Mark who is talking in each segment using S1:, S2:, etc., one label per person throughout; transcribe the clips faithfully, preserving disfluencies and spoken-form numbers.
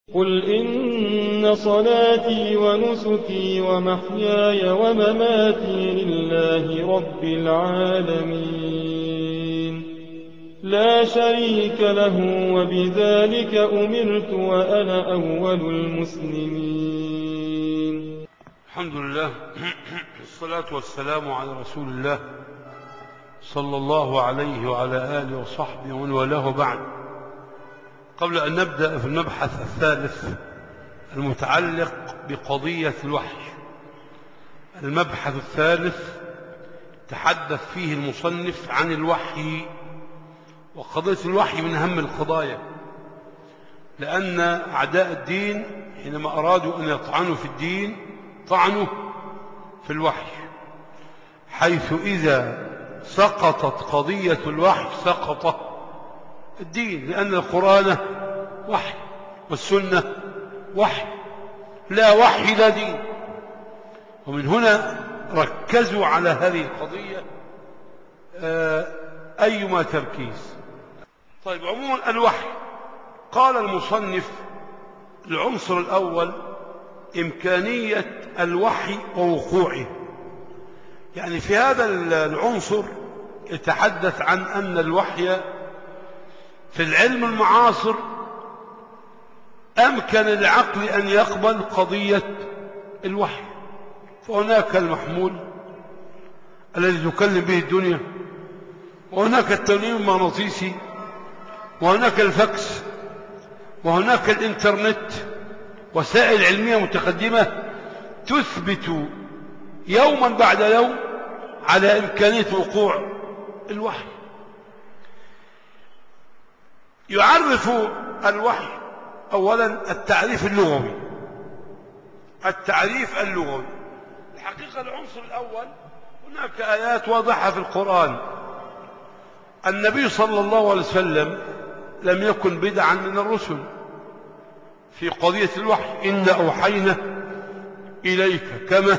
S1: قل إن صلاتي ونسكي ومحياي ومماتي لله رب العالمين لا شريك له وبذلك أمرت وأنا أول المسلمين.
S2: الحمد لله والصلاة والسلام على رسول الله صلى الله عليه وعلى آله وصحبه ومن والاه بعد. قبل أن نبدأ في المبحث الثالث المتعلق بقضية الوحي، المبحث الثالث تحدث فيه المصنف عن الوحي، وقضية الوحي من أهم القضايا، لأن أعداء الدين حينما أرادوا أن يطعنوا في الدين طعنوا في الوحي، حيث إذا سقطت قضية الوحي سقط الدين، لأن القرآن وحي والسنة وحي، لا وحي لا دين. ومن هنا ركزوا على هذه القضية أيما تركيز. طيب، عموما الوحي، قال المصنف العنصر الأول إمكانية الوحي ووقوعه. يعني في هذا العنصر يتحدث عن أن الوحي في العلم المعاصر أمكن العقل أن يقبل قضية الوحي، فهناك المحمول الذي تكلم به الدنيا، وهناك التنويم المغناطيسي، وهناك الفاكس، وهناك الإنترنت، وسائل علمية متقدمة تثبت يوما بعد يوم على إمكانية وقوع الوحي. يعرف الوحي أولا التعريف اللغوي. التعريف اللغوي الحقيقة العنصر الأول، هناك آيات واضحة في القرآن. النبي صلى الله عليه وسلم لم يكن بدعا من الرسل في قضية الوحي. إن أوحينا إليك كما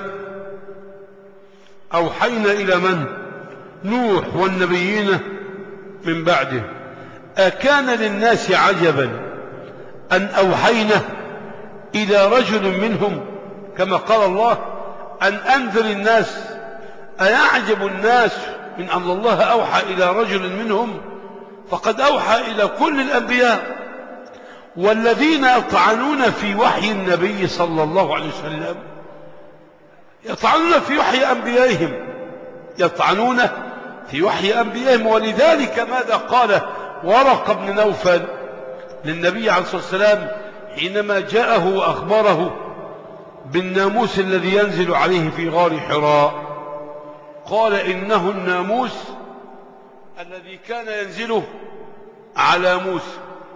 S2: أوحينا إلى من؟ نوح والنبيين من بعده. أكان للناس عجبا أن أوحينا إلى رجل منهم، كما قال الله أن أنذر الناس. أيعجب الناس من أن الله أوحى إلى رجل منهم؟ فقد أوحى إلى كل الأنبياء. والذين يطعنون في وحي النبي صلى الله عليه وسلم يطعنون في وحي أنبيائهم، يطعنون في وحي أنبيائهم. ولذلك ماذا قال ورقة بن نوفل للنبي عليه الصلاة والسلام حينما جاءه وأخبره بالناموس الذي ينزل عليه في غار حراء؟ قال إنه الناموس الذي كان ينزله على موسى.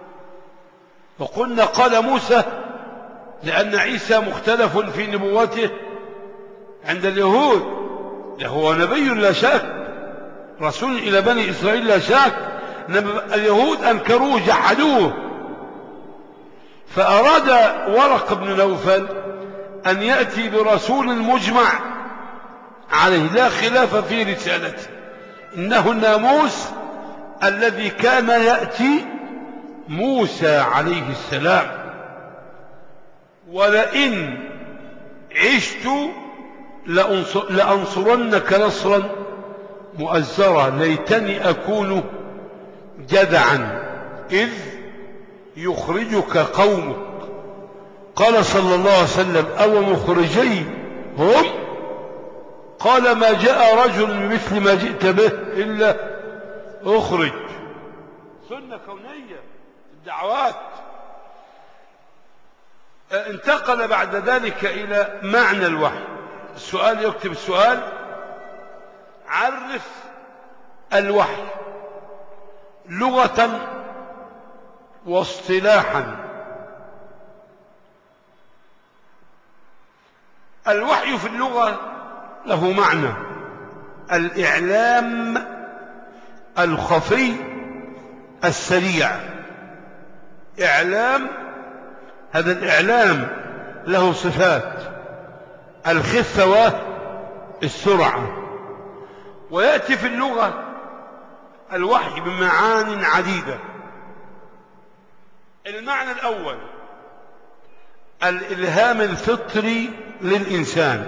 S2: وقلنا قال موسى لأن عيسى مختلف في نبوته عند اليهود، هو نبي لا شك، رسول إلى بني إسرائيل لا شك، اليهود أنكروه جحدوه. فأراد ورق بن نوفل أن يأتي برسول مجمع عليه لا خلاف في رسالته، إنه الناموس الذي كان يأتي موسى عليه السلام. ولئن عشت لأنصرنك نصرا مؤزرا ليتني أكون جدعا إذ يخرجك قومك. قال صلى الله عليه وسلم أو مخرجي هم؟ قال ما جاء رجل مثل ما جئت به إلا أخرج. سنة كونية الدعوات. انتقل بعد ذلك إلى معنى الوحي. السؤال، يكتب السؤال: عرف الوحي لغة واصطلاحا. الوحي في اللغة له معنى: الإعلام الخفي السريع. إعلام، هذا الإعلام له صفات: الخفة والسرعة. ويأتي في اللغة الوحي بمعان عديدة. المعنى الأول الإلهام الفطري للإنسان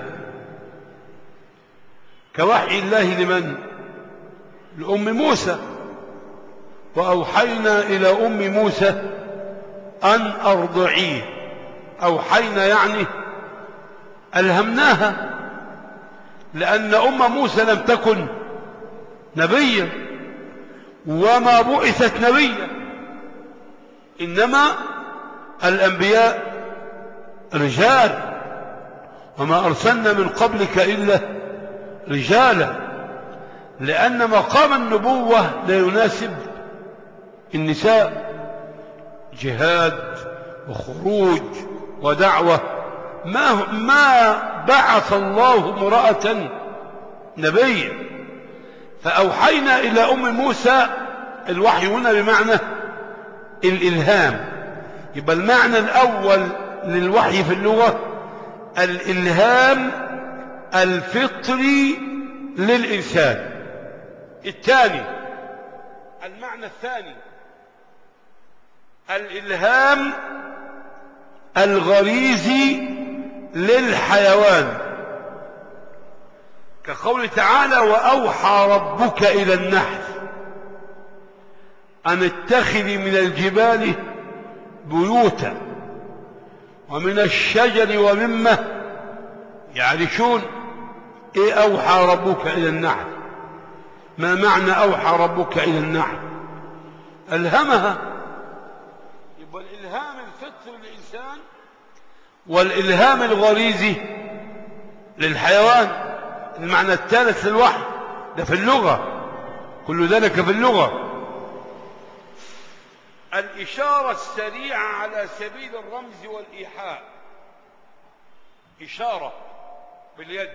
S2: كوحي الله لمن؟ لأم موسى. وأوحينا إلى أم موسى أن أرضعيه. أوحينا يعني ألهمناها، لأن أم موسى لم تكن نبيا وما بعثت نبيا، إنما الأنبياء رجال، وما أرسلنا من قبلك إلا رجالا، لأن مقام النبوة لا يناسب النساء، جهاد وخروج ودعوة. ما ما بعث الله امرأة نبيا. فأوحينا إلى أم موسى، الوحي هنا بمعنى الإلهام. يبقى المعنى الأول للوحي في اللغة الإلهام الفطري للإنسان. الثاني، المعنى الثاني الإلهام الغريزي للحيوان، كقول تعالى: وأوحى ربك إلى النحل أن اتخذي من الجبال بيوتا ومن الشجر ومما يعرشون. إيه أوحى ربك إلى النحل؟ ما معنى أوحى ربك إلى النحل؟ ألهمها. يبقى الإلهام الفطري للإنسان والإلهام الغريزي للحيوان. المعنى الثالث للوحي ده في اللغة، كل ذلك في اللغة. الإشارة السريعة على سبيل الرمز والإيحاء، إشارة باليد،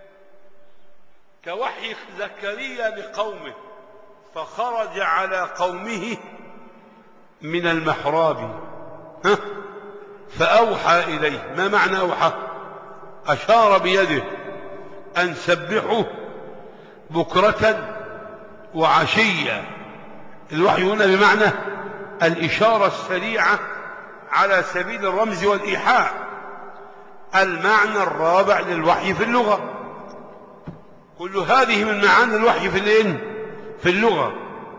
S2: كوحي زكريا لقومه فخرج على قومه من المحراب ها فأوحى إليه. ما معنى أوحى؟ أشار بيده أن سبحوا بكرة وعشية. الوحي هنا بمعنى الإشارة السريعة على سبيل الرمز والإيحاء. المعنى الرابع للوحي في اللغة. كل هذه من معاني الوحي في الإن في اللغة.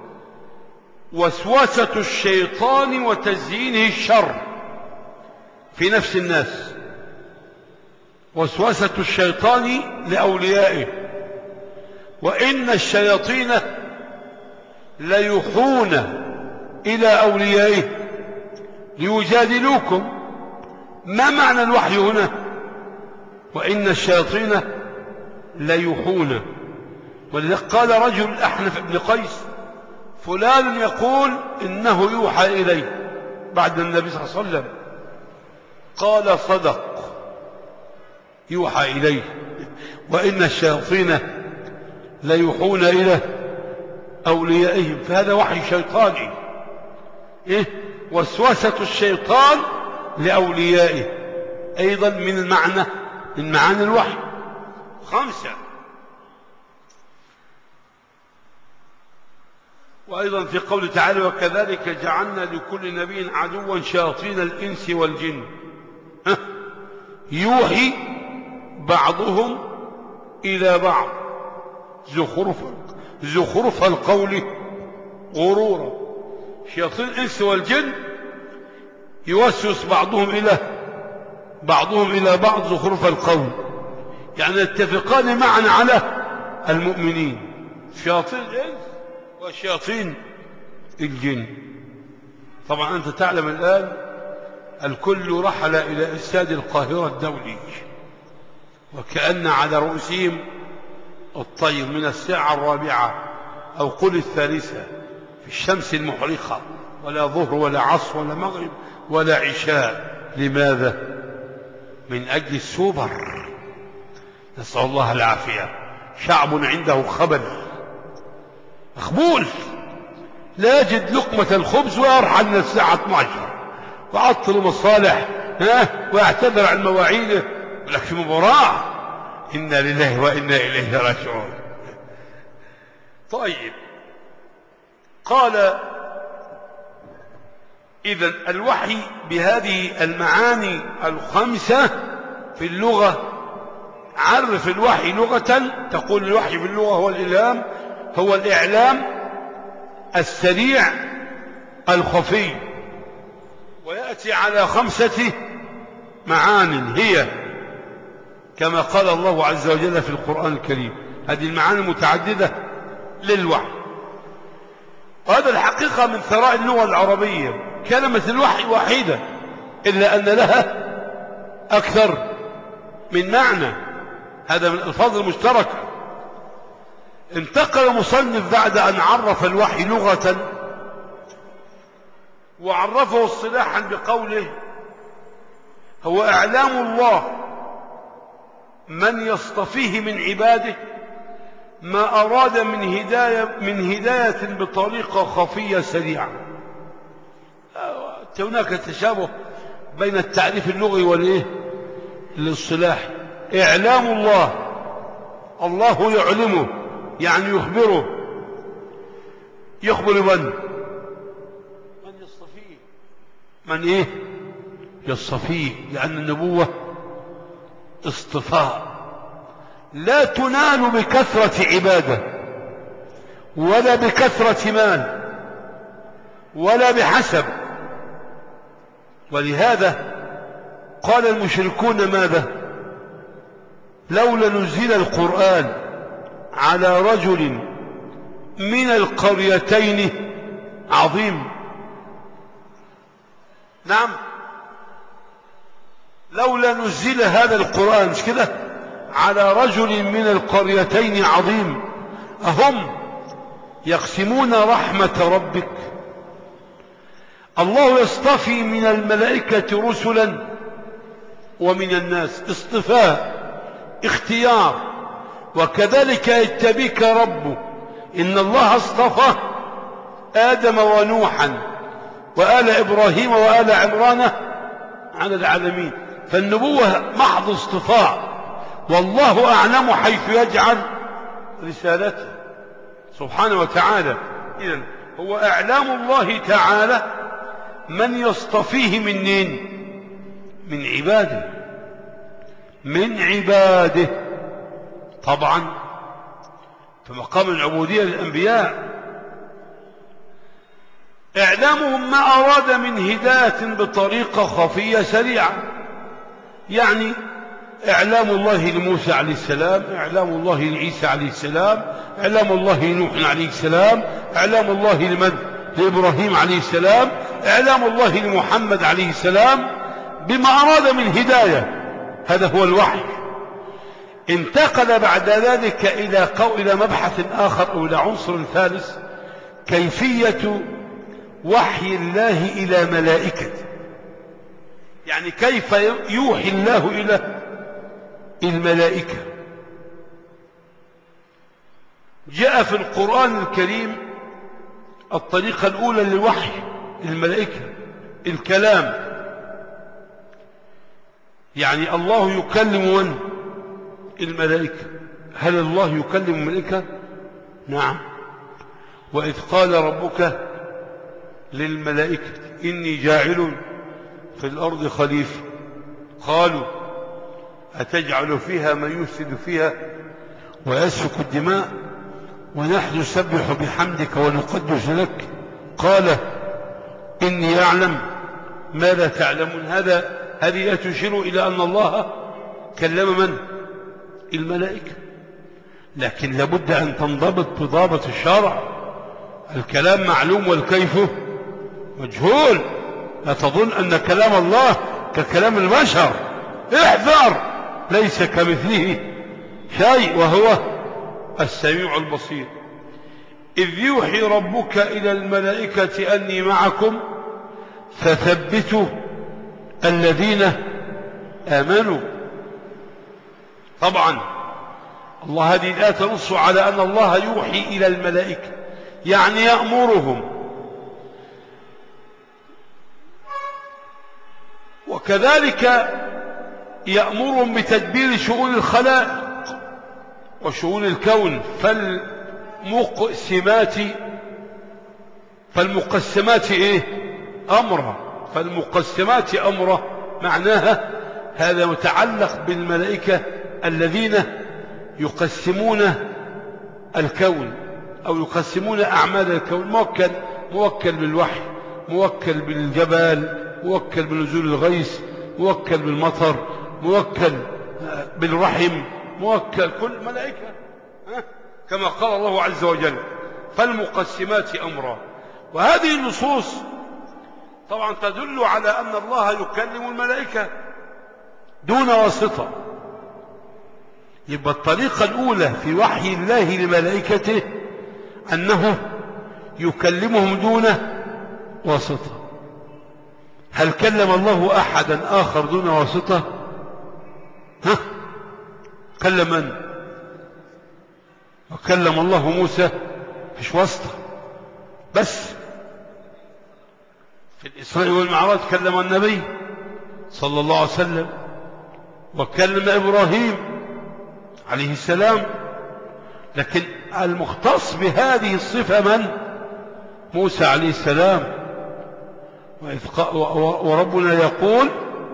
S2: وسوسة الشيطان وتزيينه الشر في نفس الناس. وسوسة الشيطان لأوليائه. وإن الشياطين ليوحون إلى أوليائه ليجادلوكم. ما معنى الوحي هنا؟ وإن الشياطين ليوحون. ولذلك قال رجل الأحنف بن قيس: فلان يقول إنه يوحى إليه بعد النبي صلى الله عليه وسلم. قال: صدق، يوحى إليه. وإن الشياطين ليوحون إلى أوليائهم. فهذا وحي شيطاني. إيه؟ وسوسة الشيطان لأوليائه أيضا من المعنى من معاني الوحي. خمسة، وأيضا في قول تعالى: وكذلك جعلنا لكل نبي عدوا شياطين الإنس والجن يوحي بعضهم إلى بعض زخرف زخرف القول غرورا. شياطين الإنس والجن يوسوس بعضهم إلى بعضهم إلى بعض زخرف القول، يعني يتفقان معا على المؤمنين، شياطين الإنس وشياطين الجن. طبعا أنت تعلم الآن الكل رحل إلى استاد القاهرة الدولي، وكأن على رؤوسهم الطير من الساعة الرابعة أو قل الثالثة في الشمس المحرقة، ولا ظهر ولا عصر ولا مغرب ولا عشاء. لماذا؟ من أجل السوبر، نسأل الله العافية. شعب عنده خبل مخبول، لا يجد لقمة الخبز ويرحل من الساعة اثنتي عشرة وعطل مصالح ها ويعتذر عن مواعيده، يقول لك في مباراة. إنا لله وإنا إليه راجعون. طيب، قال إذن الوحي بهذه المعاني الخمسة في اللغة. عرف الوحي لغة، تقول الوحي في اللغة هو الإلهام، هو الإعلام السريع الخفي، ويأتي على خمسة معان هي كما قال الله عز وجل في القرآن الكريم. هذه المعاني المتعددة للوحي، وهذا الحقيقة من ثراء اللغة العربية. كلمة الوحي واحدة إلا أن لها أكثر من معنى، هذا من الألفاظ المشتركة. انتقل المصنف بعد أن عرف الوحي لغة وعرفه اصطلاحا بقوله هو إعلام الله من يصطفيه من عباده ما أراد من هداية, من هداية بطريقة خفية سريعة. هناك تشابه بين التعريف اللغوي والإيه الاصطلاحي. إعلام الله، الله يعلمه يعني يخبره. يخبر من؟ من يصطفيه، من إيه يصطفيه، لأن النبوة اصطفاء لا تنال بكثرة عبادة ولا بكثرة مال ولا بحسب. ولهذا قال المشركون ماذا؟ لولا نزل القرآن على رجل من القريتين عظيم. نعم، لولا نزل هذا القرآن مش كده على رجل من القريتين عظيم أهم يقسمون رحمة ربك. الله يصطفي من الملائكة رسلا ومن الناس، اصطفاء اختيار. وكذلك يتبيك ربه، إن الله اصطفى آدم ونوحا وآل إبراهيم وآل عمران على العالمين. فالنبوة محض اصطفاء، والله أعلم حيث يجعل رسالته سبحانه وتعالى. إذن هو إعلام الله تعالى من يصطفيه منين؟ من عباده، من عباده طبعا في مقام العبودية للأنبياء. إعلامهم ما أراد من هداية بطريقة خفية سريعة، يعني إعلام الله لموسى عليه السلام، إعلام الله لعيسى عليه السلام، إعلام الله لنوح عليه السلام، إعلام الله لمن؟ لإبراهيم عليه السلام، إعلام الله لمحمد عليه السلام بما أراد من هداية. هذا هو الوحي. انتقل بعد ذلك إلى قول إلى مبحث آخر أو إلى عنصر ثالث، كيفية وحي الله إلى ملائكته. يعني كيف يوحي الله إلى الملائكة. جاء في القرآن الكريم الطريقة الأولى للوحي الملائكة الكلام، يعني الله يكلم من؟ الملائكة. هل الله يكلم الملائكة؟ نعم. وإذ قال ربك للملائكة إني جاعل في الأرض خليفة قالوا أتجعل فيها من يفسد فيها ويسفك الدماء ونحن نسبح بحمدك ونقدس لك قال إني أعلم ما لا تعلمون. هذا هذه تشير إلى أن الله كلم من؟ الملائكة. لكن لابد أن تنضبط بضابط الشرع. الكلام معلوم والكيف مجهول. لا تظن أن كلام الله ككلام البشر، احذر، ليس كمثله شيء وهو السميع البصير. إذ يوحي ربك إلى الملائكة أني معكم فثبتوا الذين آمنوا. طبعا الله هذه الآية تنص على أن الله يوحي إلى الملائكة، يعني يأمرهم. وكذلك يأمرهم بتدبير شؤون الخلائق وشؤون الكون. فالمقسمات فالمقسمات إيه؟ أمرا. فالمقسمات أمرا معناها هذا متعلق بالملائكة الذين يقسمون الكون أو يقسمون أعمال الكون. موكل موكل بالوحي، موكل بالجبال، موكل بنزول الغيث، موكل بالمطر، موكل بالرحم، موكل كل ملائكة كما قال الله عز وجل. فالمقسمات أمرا. وهذه النصوص طبعا تدل على أن الله يكلم الملائكة دون واسطة. يبقى الطريقة الأولى في وحي الله لملائكته أنه يكلمهم دون واسطة. هل كلم الله أحدا آخر دون واسطة؟ ها؟ كلم من؟ وكلم الله موسى فيش واسطة، بس في الإسراء والمعراج كلم النبي صلى الله عليه وسلم، وكلم إبراهيم عليه السلام. لكن المختص بهذه الصفة من؟ موسى عليه السلام. وربنا يقول: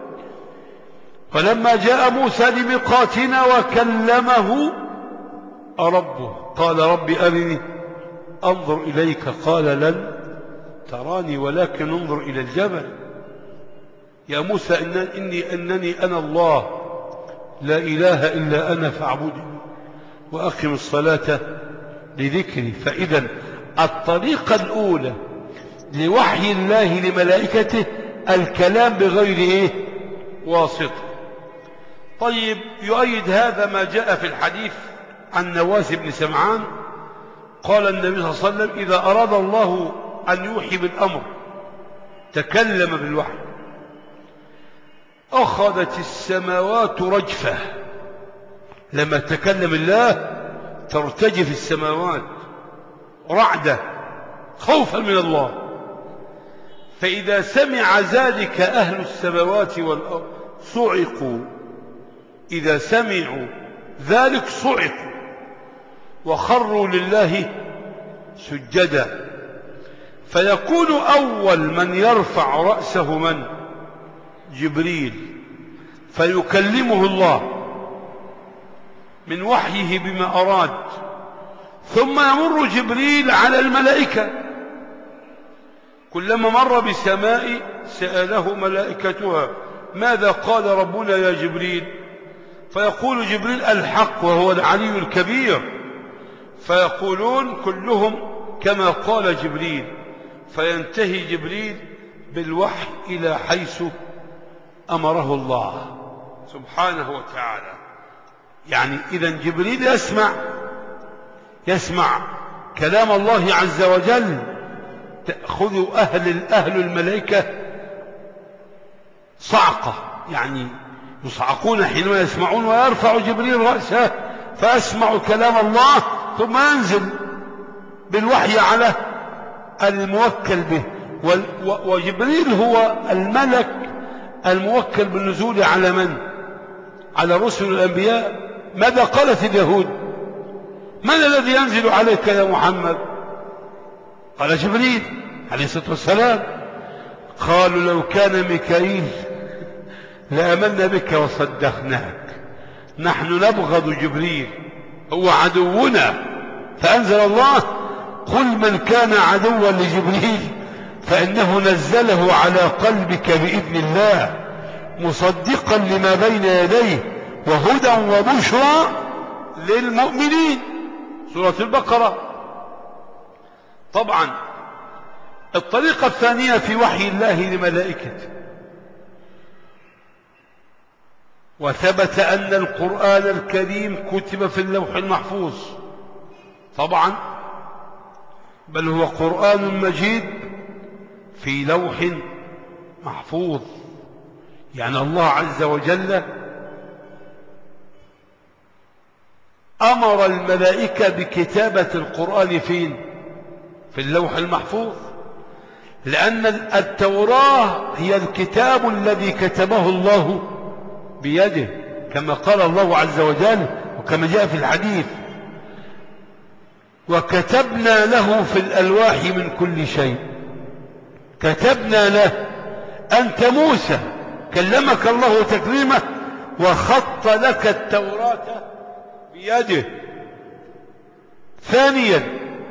S2: فلما جاء موسى لميقاتنا وكلمه ربه قال رب أرني أنظر إليك قال لن تراني ولكن انظر إلى الجبل. يا موسى إني أنني أنا الله لا إله إلا أنا فاعبدني وأقم الصلاة لذكري. فإذا الطريقة الأولى لوحي الله لملائكته الكلام بغير إيه؟ واسطة. طيب، يؤيد هذا ما جاء في الحديث عن نواس بن سمعان قال النبي صلى الله عليه وسلم: إذا أراد الله أن يوحي بالأمر تكلم بالوحي أخذت السماوات رجفة. لما تكلم الله ترتجف السماوات رعدة خوفا من الله. فإذا سمع ذلك أهل السماوات والأرض صعقوا. إذا سمعوا ذلك صعقوا وخروا لله سجدا. فيكون أول من يرفع رأسه من؟ جبريل، فيكلمه الله من وحيه بما أراد. ثم يمر جبريل على الملائكة، كلما مر بسماء سأله ملائكتها: ماذا قال ربنا يا جبريل؟ فيقول جبريل: الحق وهو العلي الكبير. فيقولون كلهم كما قال جبريل. فينتهي جبريل بالوحي إلى حيث أمره الله سبحانه وتعالى. يعني إذن جبريل يسمع يسمع كلام الله عز وجل. تأخذ أهل أهل الملائكة صعقة، يعني يصعقون حينما يسمعون. ويرفع جبريل رأسه فأسمع كلام الله، ثم ينزل بالوحي على الموكل به. وجبريل هو الملك الموكل بالنزول على من؟ على رسل الأنبياء. ماذا قالت اليهود؟ من الذي ينزل عليك يا محمد؟ قال جبريل عليه الصلاة والسلام. قالوا لو كان ميكائيل لآمنا بك وصدقناك. نحن نبغض جبريل، هو عدونا. فأنزل الله: قل من كان عدوا لجبريل فإنه نزله على قلبك بإذن الله مصدقا لما بين يديه وهدى وبشرى للمؤمنين. سورة البقرة. طبعا الطريقة الثانية في وحي الله لملائكته: وثبت أن القرآن الكريم كتب في اللوح المحفوظ طبعا، بل هو قرآن مجيد في لوح محفوظ. يعني الله عز وجل أمر الملائكة بكتابة القرآن فين؟ في اللوح المحفوظ، لأن التوراة هي الكتاب الذي كتبه الله بيده كما قال الله عز وجل وكما جاء في الحديث: وكتبنا له في الألواح من كل شيء. كتبنا له أنت موسى كلمك الله تكليمه وخط لك التوراة بيده. ثانيا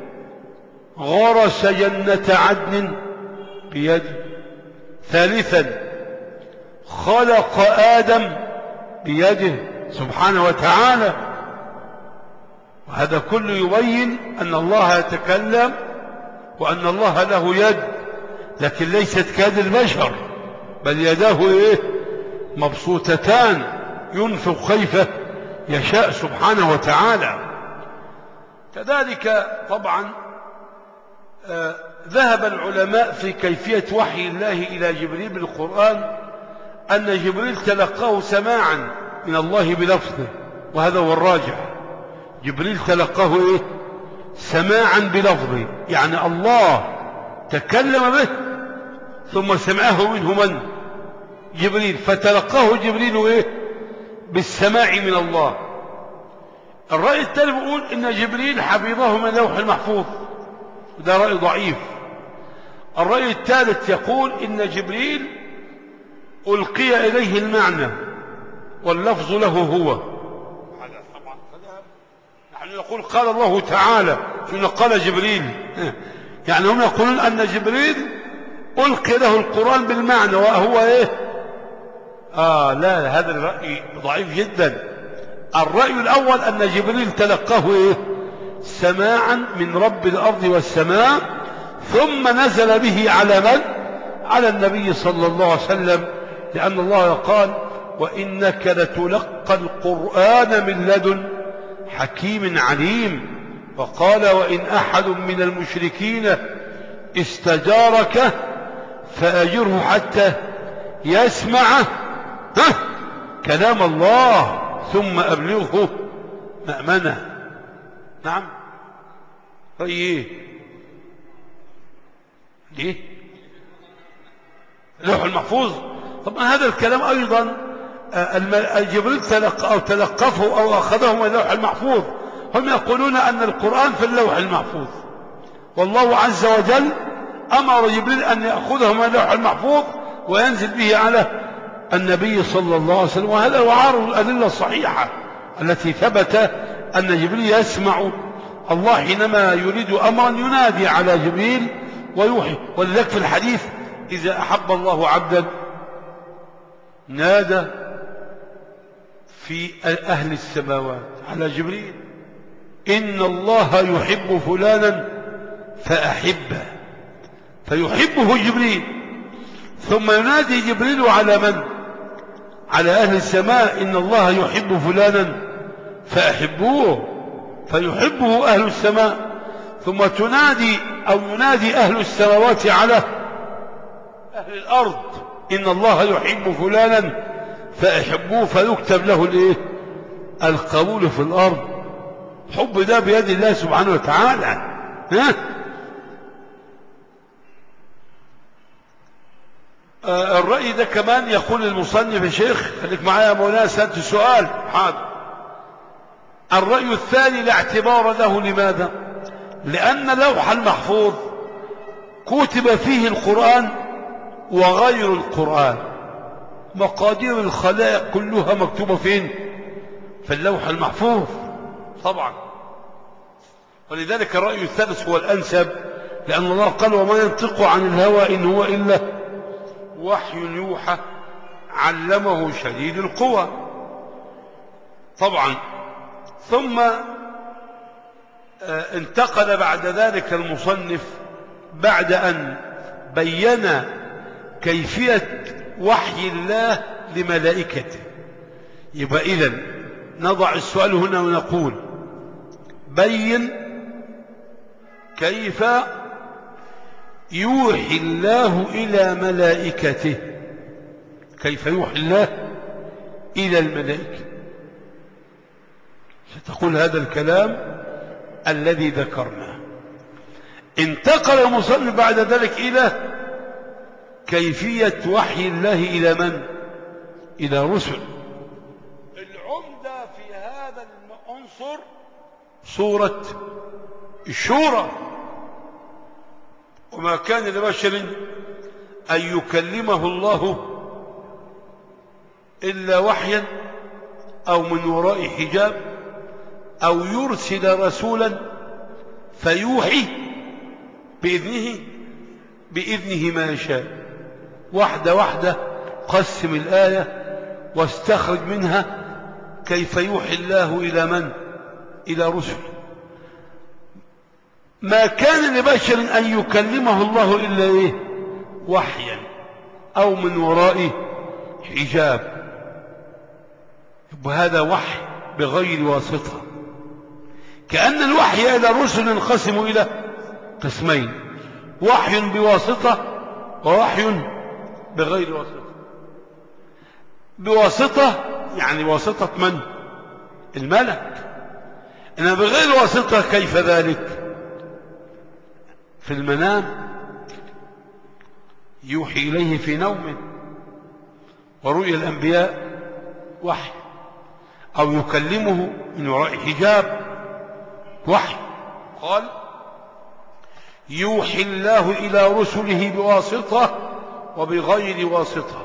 S2: غرس جنة عدن بيده. ثالثا خلق آدم بيده سبحانه وتعالى. وهذا كله يبين أن الله يتكلم وأن الله له يد، لكن ليست كيد البشر، بل يداه إيه؟ مبسوطتان ينفق كيف يشاء سبحانه وتعالى. كذلك طبعا آه ذهب العلماء في كيفية وحي الله إلى جبريل بالقرآن أن جبريل تلقاه سماعا من الله بلفظه، وهذا هو الراجح. جبريل تلقاه إيه؟ سماعا بلفظه، يعني الله تكلم به ثم سمعه منه من؟ جبريل، فتلقاه جبريل إيه؟ بالسماع من الله. الرأي الثاني بيقول إن جبريل حفظه من لوح المحفوظ، وده رأي ضعيف. الرأي الثالث يقول إن جبريل ألقي إليه المعنى واللفظ له هو. هذا طبعا نحن نقول قال الله تعالى ثم قال جبريل، يعني هم يقولون أن جبريل ألقي له القرآن بالمعنى وهو إيه؟ آه لا، هذا الرأي ضعيف جدا. الرأي الأول أن جبريل تلقاه إيه؟ سماعا من رب الأرض والسماء، ثم نزل به على من؟ على النبي صلى الله عليه وسلم، لأن الله قال وإنك لتلقى القرآن من لدن حكيم عليم. وقال وإن أحد من المشركين استجارك فأجره حتى يسمع كلام الله ثم أبلغه مأمنه. نعم. طيب ليه اللوح المحفوظ؟ طبعا هذا الكلام أيضا جبريل تلقى أو تلقفه أو أخذه من اللوح المحفوظ. هم يقولون أن القرآن في اللوح المحفوظ، والله عز وجل أمر جبريل أن يأخذه من اللوح المحفوظ وينزل به على النبي صلى الله عليه وسلم. وهذا يعارض الأدلة الصحيحة التي ثبت أن جبريل يسمع الله حينما يريد أمرا ينادي على جبريل ويوحي. ولذلك في الحديث إذا أحب الله عبدا نادى في أهل السماوات على جبريل إن الله يحب فلانا فأحبه، فيحبه جبريل، ثم ينادي جبريل على من؟ على أهل السماء إن الله يحب فلانا فأحبوه، فيحبه أهل السماء، ثم تنادي أو ينادي أهل السماوات على أهل الأرض إن الله يحب فلانا فأحبوه، فيكتب له الإيه؟ القبول في الأرض. حب ده بيد الله سبحانه وتعالى. ها؟ آه الرأي ده كمان يقول المصنف يا شيخ، خليك معايا يا مولانا سألت السؤال حاضر. الرأي الثاني لا اعتبار له. لماذا؟ لأن لوح المحفوظ كتب فيه القرآن وغير القرآن، مقادير الخلائق كلها مكتوبة فين؟ في اللوح المحفوظ طبعا. ولذلك الرأي الثالث هو الأنسب، لأن الله قال وما ينطق عن الهوى إن هو إلا وحي يوحى علمه شديد القوى طبعا. ثم انتقل بعد ذلك المصنف بعد أن بين كيفية وحي الله لملائكته. يبقى إذن نضع السؤال هنا ونقول بين كيف يوحي الله إلى ملائكته، كيف يوحي الله إلى الملائكة. ستقول هذا الكلام الذي ذكرناه. انتقل المصنف بعد ذلك إلى كيفية وحي الله إلى من؟ إلى رسل. العمدة في هذا العنصر سورة الشورى، وما كان لبشر أن يكلمه الله إلا وحيا أو من وراء حجاب أو يرسل رسولا فيوحي بإذنه بإذنه ما يشاء. واحدة واحدة قسم الآية واستخرج منها كيف يوحي الله إلى من؟ إلى رسل. ما كان لبشر أن يكلمه الله إلا إيه؟ وحيا أو من وراء حجاب. وهذا وحي بغير واسطة. كأن الوحي إلى الرسل ينقسم إلى قسمين: وحي بواسطة ووحي بغير واسطة. بواسطة يعني واسطة من؟ الملك. إنما بغير واسطة كيف ذلك؟ في المنام يوحي إليه في نومه، ورؤيا الأنبياء وحي، أو يكلمه من وراء حجاب وحي. قال يوحي الله إلى رسله بواسطة وبغير واسطة.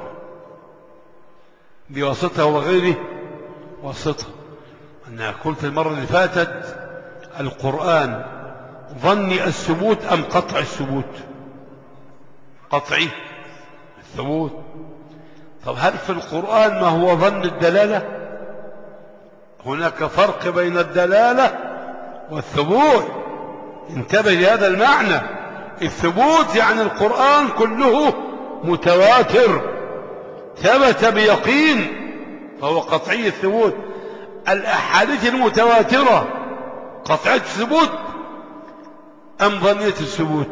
S2: بواسطة وغير واسطة. أنا قلت المرة اللي فاتت القرآن ظني الثبوت أم قطع الثبوت؟ قطعي الثبوت. طب هل في القرآن ما هو ظن الدلالة؟ هناك فرق بين الدلالة والثبوت. انتبه لهذا المعنى. الثبوت يعني القرآن كله متواتر ثبت بيقين فهو قطعي الثبوت. الأحاديث المتواترة قطعية الثبوت أم ظنية الثبوت؟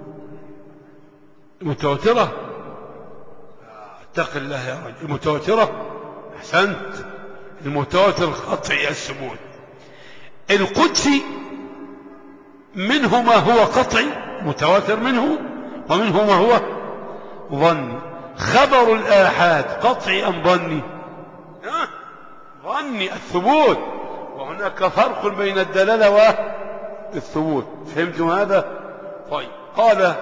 S2: المتواترة. اتق الله يا رجل. المتواترة. أحسنت. المتواتر قطعي الثبوت. القدسي منه ما هو قطعي متواتر منه، ومنه ما هو ظني. خبر الآحاد قطعي أم ظني؟ ظني الثبوت. وهناك فرق بين الدلالة والثبوت. فهمتم هذا؟ طيب. قال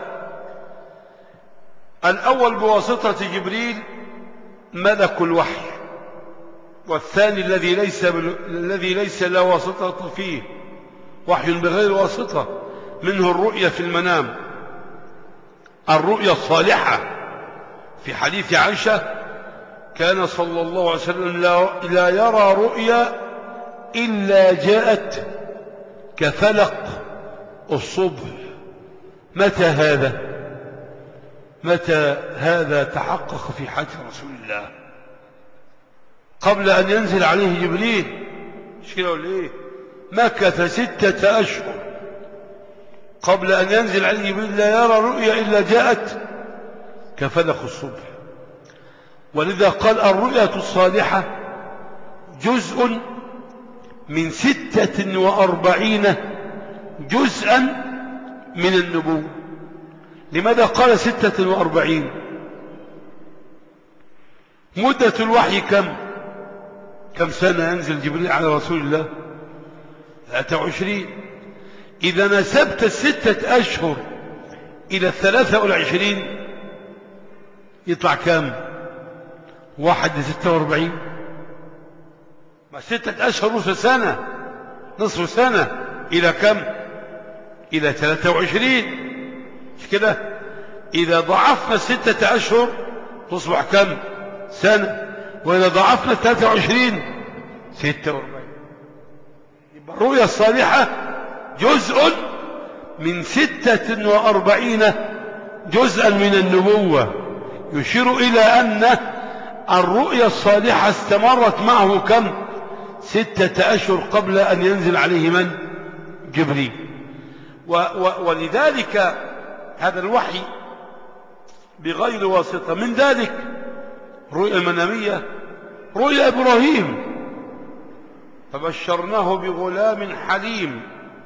S2: الأول بواسطة جبريل ملك الوحي، والثاني الذي ليس بل... الذي ليس لا واسطة فيه وحي بغير واسطة، منه الرؤيا في المنام، الرؤيا الصالحة. في حديث عائشة كان صلى الله عليه وسلم لا, لا يرى رؤيا إلا جاءت كفلق الصبح. متى هذا؟ متى هذا تحقق في حياة رسول الله؟ قبل أن ينزل عليه جبريل. مش كده ولا إيه؟ مكث ستة أشهر قبل أن ينزل عليه جبريل لا يرى رؤيا إلا جاءت كفلق الصبح. ولذا قال الرؤيا الصالحة جزء من ستة وأربعين جزءا من النبوة. لماذا قال ستة وأربعين؟ مدة الوحي كم؟ كم سنة ينزل جبريل على رسول الله؟ ثلاثة وعشرين. إذا نسبت الستة أشهر إلى الثلاثة والعشرين يطلع كم؟ واحد لستة واربعين. ما ستة أشهر نصف سنة، نصف سنة إلى كم؟ إلى ثلاثة وعشرين. مش كده؟ إذا ضعفنا ستة أشهر تصبح كم؟ سنة. وإذا ضعفنا ثلاثة وعشرين ستة واربعين. يبقى الرؤيا الصالحة جزء من ستة وأربعين جزءا من النبوة، يشير إلى أن الرؤيا الصالحة استمرت معه كم؟ ستة أشهر قبل أن ينزل عليه من؟ جبريل. و و ولذلك هذا الوحي بغير واسطة. من ذلك رؤيا المنامية، رؤيا إبراهيم فبشرناه بغلام حليم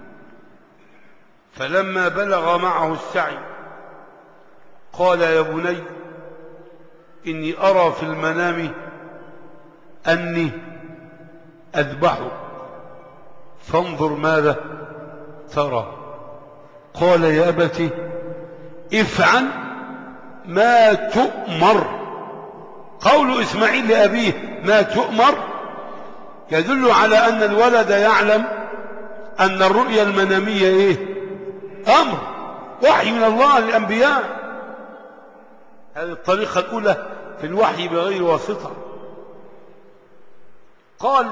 S2: فلما بلغ معه السعي قال يا بني إني أرى في المنام أني أذبحك فانظر ماذا ترى. قال يا أبت افعل ما تؤمر. قول إسماعيل لأبيه ما تؤمر يدل على أن الولد يعلم أن الرؤيا المنامية إيه؟ أمر، وحي من الله للأنبياء. هذه الطريقة الأولى في الوحي بغير واسطة. قال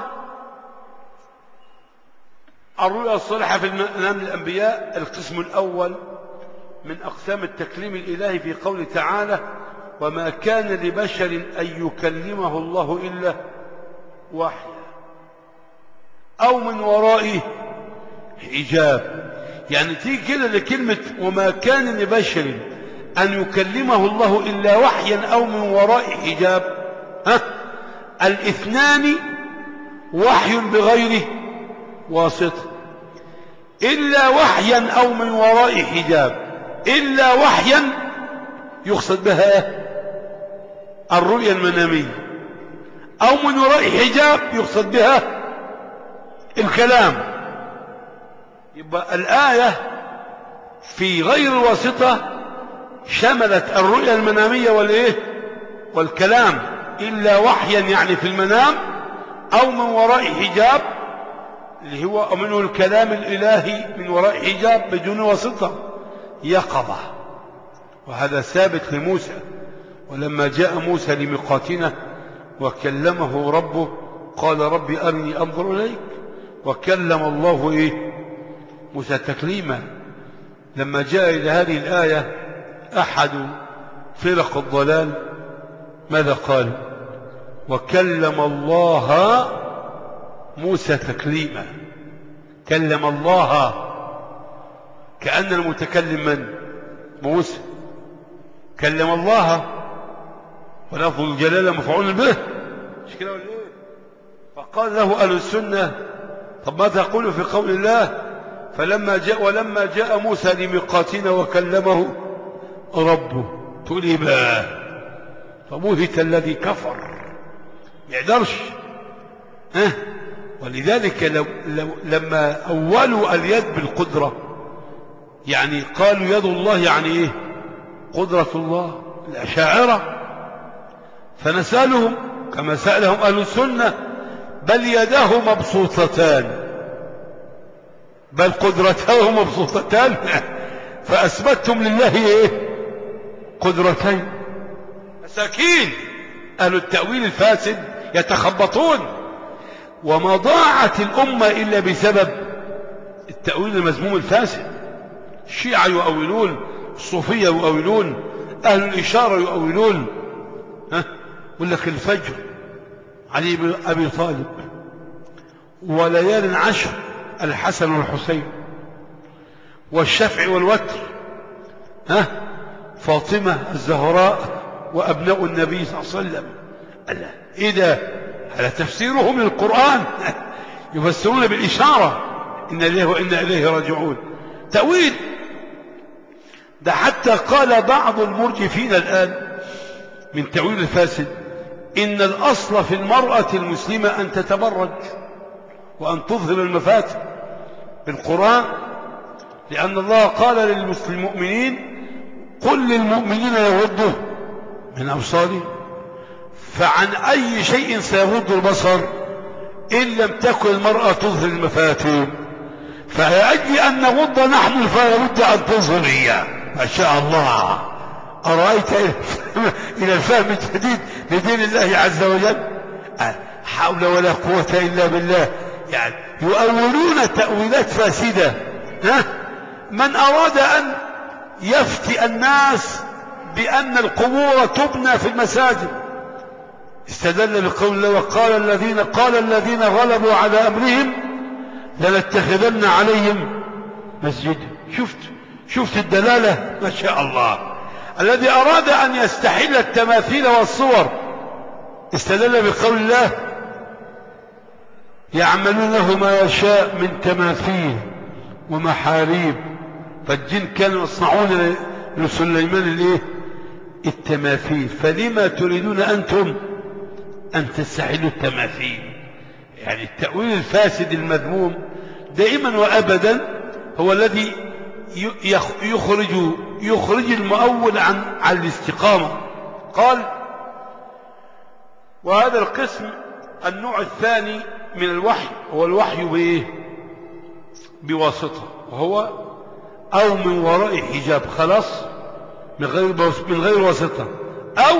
S2: الرؤيا الصالحة في المنام للأنبياء القسم الأول من أقسام التكليم الإلهي في قوله تعالى وما كان لبشر أن يكلمه الله إلا وحيا أو من ورائه حجاب. يعني تيجي كده لكلمة وما كان لبشر أن يكلمه الله إلا وحيا أو من وراء حجاب، ها الاثنان وحي بغير واسطة. إلا وحيا أو من وراء حجاب، إلا وحيا يقصد بها الرؤيا المنامية، أو من وراء حجاب يقصد بها الكلام. يبقى الآية في غير الواسطة شملت الرؤيا المنامية والإيه والكلام. إلا وحيا يعني في المنام، أو من وراء حجاب اللي هو منه الكلام الإلهي من وراء حجاب بدون واسطة يقظة. وهذا ثابت لموسى. ولما جاء موسى لميقاتنا وكلمه ربه قال رب أرني أنظر إليك، وكلم الله إيه موسى تكليما. لما جاء إلى هذه الآية أحد فرق الضلال ماذا قال؟ وكلم الله موسى تكليما. كلم الله كأن المتكلم من؟ موسى. كلم الله ولفظ الجلالة مفعول به، مش كده ولا ايه؟ فقال له أهل السنة طب ما تقول في قول الله فلما جاء ولما جاء موسى لميقاتنا وكلمه ربه، تقول ايه بقى؟ فبهت الذي كفر، ما يقدرش. ها ولذلك لو لو لما أولوا اليد بالقدرة يعني قالوا يد الله يعني ايه؟ قدرة الله، الأشاعرة. فنسألهم كما سألهم أهل السنة بل يداه مبسوطتان، بل قدرته مبسوطتان فأثبتتم لله ايه؟ قدرتين. مساكين أهل التأويل الفاسد يتخبطون. وما ضاعت الأمة إلا بسبب التأويل المذموم الفاسد. الشيعة يؤولون، الصوفية يؤولون، أهل الإشارة يؤولون. ها يقول لك الفجر علي بن أبي طالب، وليال عشر الحسن والحسين، والشفع والوتر ها فاطمة الزهراء وأبناء النبي صلى الله عليه وسلم. ألا إيه ده؟ هذا تفسيره من القرآن يفسرون بالإشارة إن إليه وإنا إليه راجعون. تأويل ده حتى قال بعض المرجفين الآن من تأويل الفاسد إن الأصل في المرأة المسلمة أن تتبرج وأن تظهر المفاتن بالقرآن، لأن الله قال للمؤمنين قل للمؤمنين يغضوا من أبصارهم. فعن أي شيء سيغض البصر إن لم تكن المرأة تظهر المفاتن؟ فلأجل أن نغض نحن فلا بد أن تظهر هي. ما شاء الله. أرأيت إلى الفهم الجديد لدين الله عز وجل؟ حول ولا قوة إلا بالله. يعني يؤولون تأويلات فاسدة. ها؟ من أراد أن يفتي الناس بأن القبور تبنى في المساجد استدل بقول الله وقال الذين قال الذين غلبوا على أمرهم لنتخذن عليهم مسجدا. شفت شفت الدلالة؟ ما شاء الله. الذي أراد أن يستحل التماثيل والصور استدل بقول الله يعملون له ما يشاء من تماثيل ومحاريب. فالجن كانوا يصنعون لسليمان الايه؟ التماثيل. فلما تريدون أنتم أن تستحلوا التماثيل؟ يعني التأويل الفاسد المذموم دائما وأبدا هو الذي يخرج يخرج المؤول عن عن الاستقامة. قال: وهذا القسم النوع الثاني من الوحي هو الوحي بإيه؟ بواسطة، وهو أو من وراء حجاب، خلاص، من غير من غير واسطة، أو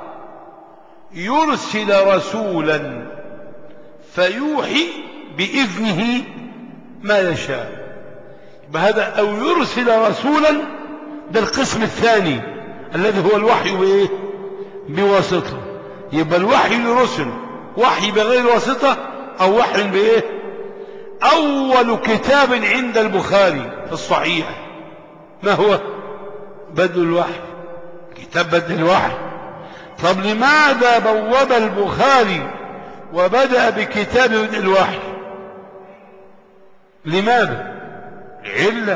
S2: يرسل رسولا فيوحي بإذنه ما يشاء. بهذا أو يرسل رسولا، ده القسم الثاني الذي هو الوحي بإيه؟ بواسطة. يبقى الوحي لرسل وحي بغير واسطة أو وحي بإيه؟ أول كتاب عند البخاري في الصحيح ما هو؟ بدء الوحي، كتاب بدء الوحي. طب لماذا بوب البخاري وبدأ بكتاب بدء الوحي؟ لماذا؟ علة،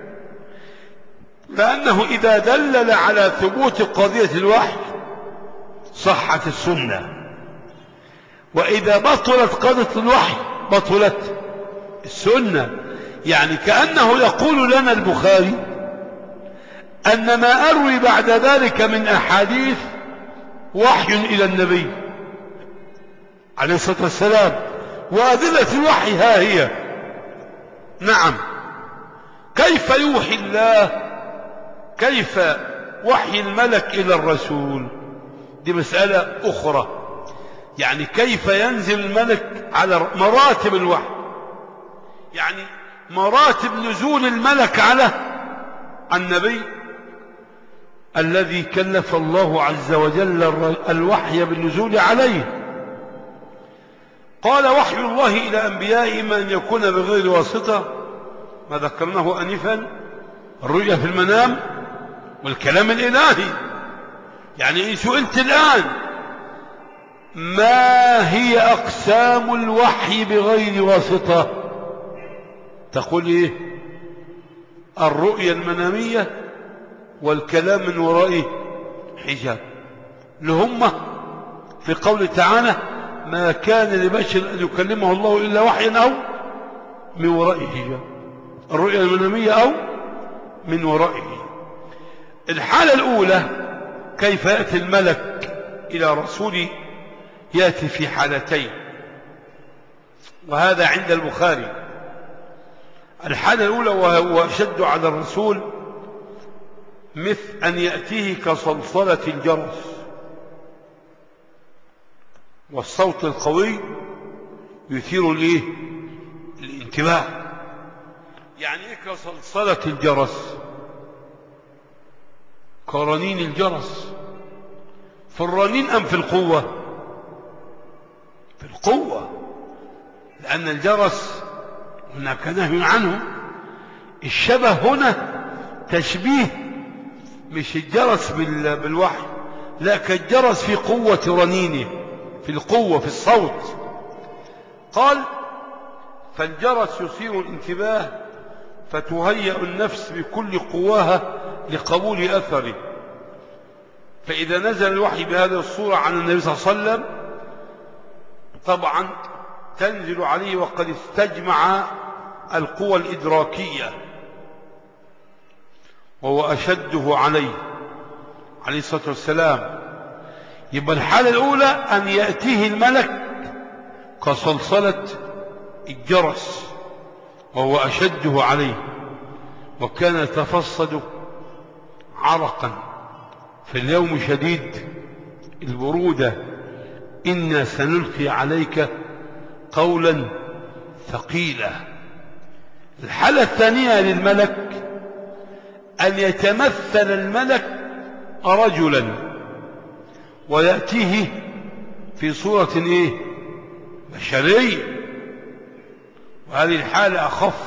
S2: لأنه إذا دلل على ثبوت قضية الوحي صحت السنة، وإذا بطلت قضية الوحي بطلت السنة. يعني كأنه يقول لنا البخاري أن ما أروي بعد ذلك من أحاديث وحي إلى النبي عليه الصلاة والسلام، وأدلة الوحي ها هي. نعم، كيف يوحي الله؟ كيف وحي الملك إلى الرسول؟ دي مسألة أخرى. يعني كيف ينزل الملك على مراتب الوحي، يعني مراتب نزول الملك على النبي الذي كلف الله عز وجل الوحي بالنزول عليه. قال: وحي الله إلى أنبيائه إما أن يكون بغير واسطة، ما ذكرناه أنفا، الرؤيا في المنام والكلام الإلهي. يعني إن سئلت الآن ما هي أقسام الوحي بغير واسطة، تقول إيه؟ الرؤيا المنامية والكلام من وراء حجاب، لهم في قول تعالى: ما كان لبشر أن يكلمه الله إلا وحيا أو من وراء حجاب، الرؤيا المنامية أو من ورائه. الحالة الأولى كيف يأتي الملك إلى رسوله، يأتي في حالتين، وهذا عند البخاري. الحالة الأولى وهو أشد على الرسول مثل أن يأتيه كصلصلة الجرس، والصوت القوي يثير الايه؟ الانتباه. يعني ايه كصلصلة الجرس؟ كرنين الجرس. في الرنين أم في القوة؟ في القوة، لأن الجرس هناك نهي عنه. الشبه هنا تشبيه، مش الجرس بالوحي، لا، كالجرس في قوة رنينه، في القوة، في الصوت. قال: فالجرس يثير الانتباه فتهيأ النفس بكل قواها لقبول أثره. فإذا نزل الوحي بهذه الصورة عن النبي صلى الله عليه وسلم طبعا تنزل عليه وقد استجمع القوى الإدراكية، وهو أشده عليه عليه الصلاة والسلام. يبقى الحالة الأولى أن يأتيه الملك كصلصلة الجرس وهو أشده عليه، وكان يتفصد عرقا في اليوم شديد البرودة: إنا سنلقي عليك قولا ثقيلا. الحالة الثانية للملك أن يتمثل الملك رجلا ويأتيه في صورة إيه؟ بشرية، وهذه الحالة أخف.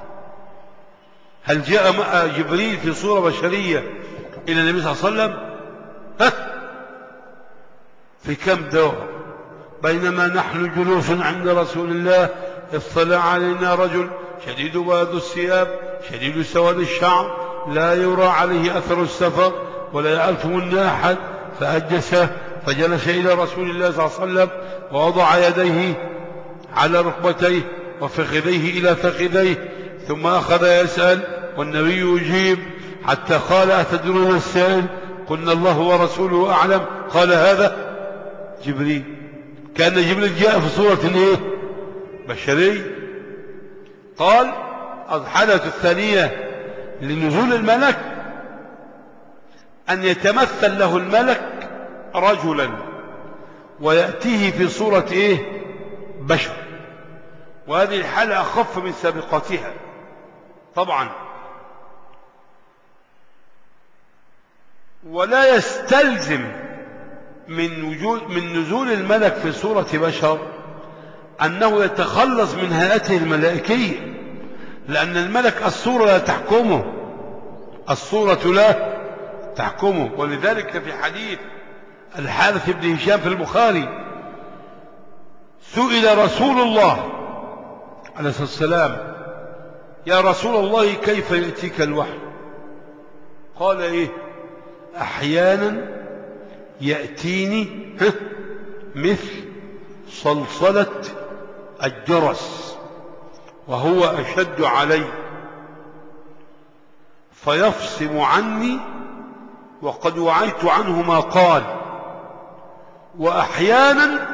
S2: هل جاء جبريل في صورة بشرية إلى النبي صلى الله عليه وسلم؟ ها؟ في كم دور؟ بينما نحن جلوس عند رسول الله اطلع علينا رجل شديد بياض الثياب شديد سواد الشعر لا يرى عليه أثر السفر ولا يعرفه منا أحد، فأجلسه فجلس إلى رسول الله صلى الله عليه وسلم ووضع يديه على ركبتيه وفخذيه إلى فخذيه، ثم أخذ يسأل والنبي يجيب حتى قال أتدرون السائل؟ قلنا الله ورسوله أعلم. قال هذا جبريل. كان جبريل جاء في صورة ايه؟ بشري. قال الحالة الثانية لنزول الملك أن يتمثل له الملك رجلا ويأتيه في صورة ايه؟ بشر. وهذه الحالة أخف من سابقتها طبعا. ولا يستلزم من وجود من نزول الملك في صورة بشر أنه يتخلص من هيئته الملائكية، لأن الملك الصورة لا تحكمه، الصورة لا تحكمه. ولذلك في حديث الحارث بن هشام في البخاري سئل رسول الله عليه الصلاة والسلام يا رسول الله كيف يأتيك الوحي؟ قال ايه؟ احيانا يأتيني مثل صلصلة الجرس وهو اشد علي فيفصم عني وقد وعيت عنه ما قال. واحيانا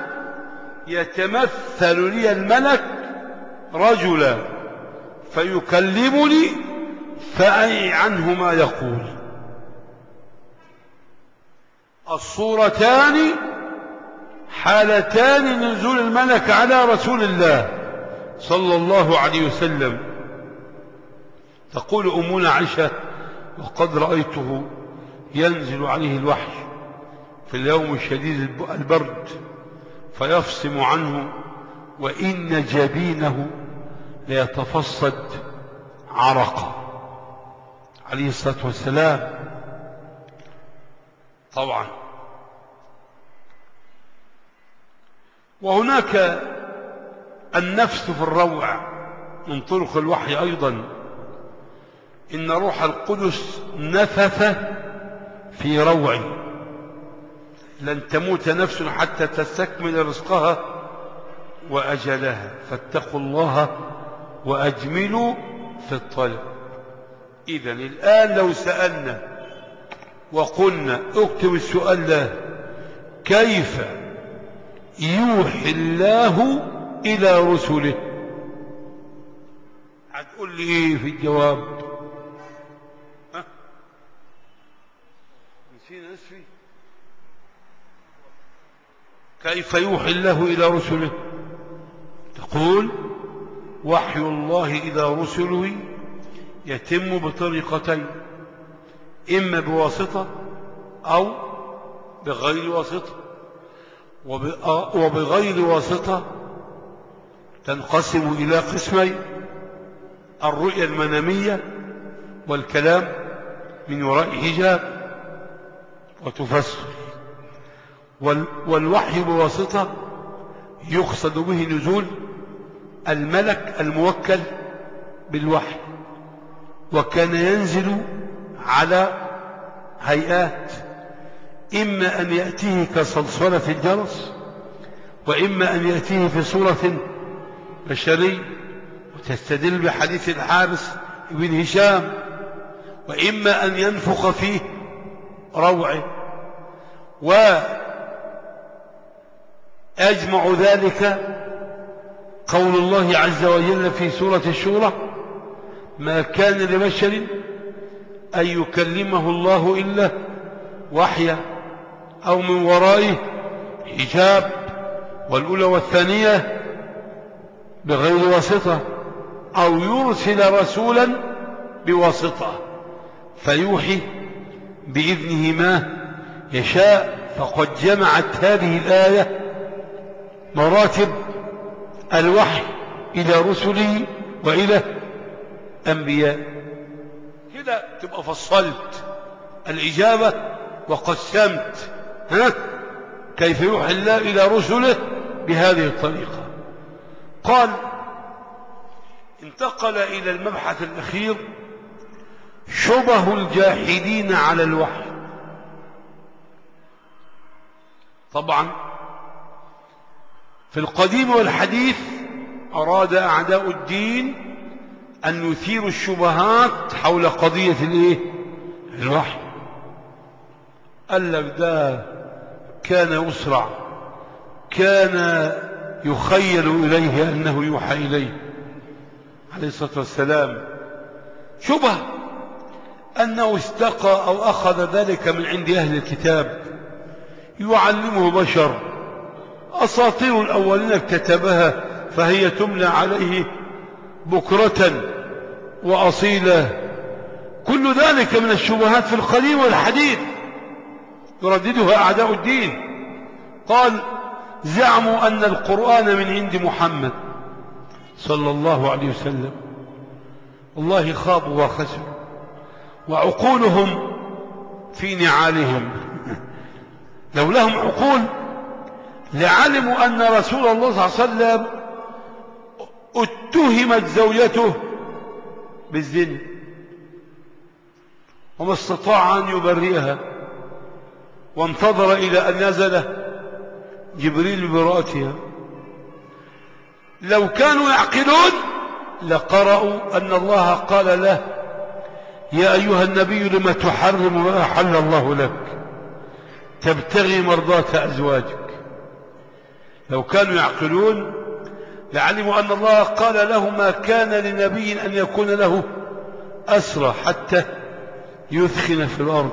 S2: يتمثل لي الملك رجلا فيكلمني فأعي عنه ما يقول. الصورتان حالتان نزول الملك على رسول الله صلى الله عليه وسلم. تقول أمنا عائشة وقد رأيته ينزل عليه الوحي في اليوم الشديد البرد فيفصم عنه وإن جبينه ليتفصد عرقا عليه الصلاة والسلام. طبعا وهناك النفس في الروع من طرق الوحي أيضا. إن روح القدس نفث في روعي لن تموت نفس حتى تستكمل رزقها وأجلها فاتقوا الله وأجملوا في الطلب. إذن الآن لو سألنا وقلنا اكتب السؤال ده كيف يوحي الله إلى رسله؟ هتقول لي إيه في الجواب؟ ها؟ نسينا اسفي. كيف يوحي الله إلى رسله؟ تقول وحي الله إلى رسله يتم بطريقتين، إما بواسطة أو بغير واسطة. وبغير واسطة تنقسم إلى قسمين: الرؤيا المنامية والكلام من وراء حجاب وتفسر. والوحي بواسطة يقصد به نزول الملك الموكل بالوحي، وكان ينزل على هيئات، إما أن يأتيه كصلصلة الجرس، وإما أن يأتيه في صورة بشري وتستدل بحديث الحارث بن هشام، وإما أن ينفخ فيه روعه. وأجمع ذلك قول الله عز وجل في سورة الشورى: ما كان لبشر أن يكلمه الله إلا وحيا أو من ورائه حجاب. والأولى والثانية بغير واسطة، أو يرسل رسولا بواسطة فيوحي بإذنه ما يشاء. فقد جمعت هذه الآية مراتب الوحي إلى رسله وإلى أنبياء. كده تبقى فصلت الإجابة وقسمت ها كيف يوحي الله إلى رسله بهذه الطريقة. قال انتقل إلى المبحث الأخير: شبه الجاحدين على الوحي. طبعا في القديم والحديث أراد أعداء الدين أن يثيروا الشبهات حول قضية الإيه؟ الوحي. قال لك ده كان يسرع، كان يخيل إليه أنه يوحى إليه عليه الصلاة والسلام. شبه أنه استقى أو أخذ ذلك من عند أهل الكتاب يعلمه بشر، أساطير الأولين اكتتبها فهي تملى عليه بكرة وأصيلا. كل ذلك من الشبهات في القديم والحديث يرددها أعداء الدين. قال: زعموا أن القرآن من عند محمد صلى الله عليه وسلم. والله خابوا وخسروا وعقولهم في نعالهم. لو لهم عقول لعلموا أن رسول الله صلى الله عليه وسلم اتهمت زوجته بالزنا وما استطاع أن يبرئها، وانتظر إلى أن نزل جبريل ببراءتها. لو كانوا يعقلون لقرأوا أن الله قال له: يا أيها النبي لم تحرم ما أحل الله لك تبتغي مرضات أزواجك. لو كانوا يعقلون لعلموا أن الله قال له: ما كان لنبي أن يكون له أسرى حتى يثخن في الأرض.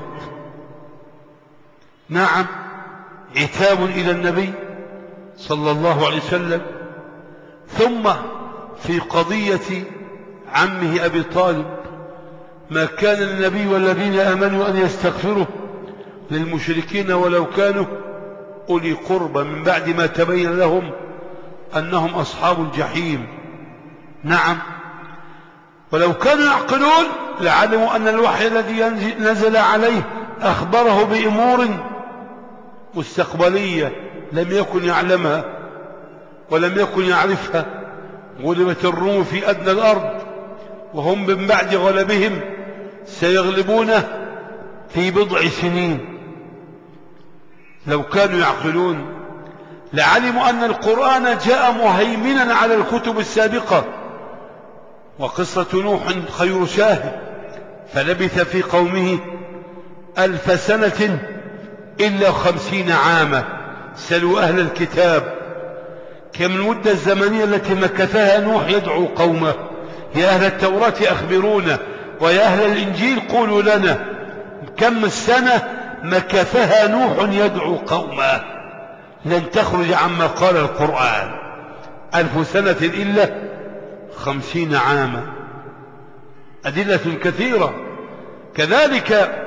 S2: نعم، عتاب إلى النبي صلى الله عليه وسلم. ثم في قضية عمه أبي طالب: ما كان للنبي والذين آمنوا أن يستغفروا للمشركين ولو كانوا أولي قربى من بعد ما تبين لهم أنهم أصحاب الجحيم. نعم، ولو كانوا يعقلون لعلموا أن الوحي الذي نزل عليه أخبره بأمور مستقبلية لم يكن يعلمها ولم يكن يعرفها. غلبت الروم في أدنى الأرض وهم من بعد غلبهم سيغلبون في بضع سنين. لو كانوا يعقلون لعلموا أن القرآن جاء مهيمنا على الكتب السابقة. وقصة نوح خير شاهد: فلبث في قومه ألف سنة إلا خمسين عاما. سلوا أهل الكتاب كم المدة الزمنية التي مكثها نوح يدعو قومه. يا أهل التوراة أخبرونا، ويا أهل الإنجيل قولوا لنا كم السنة مكثها نوح يدعو قومه. لن تخرج عما قال القرآن ألف سنة إلا خمسين عاما. أدلة كثيرة. كذلك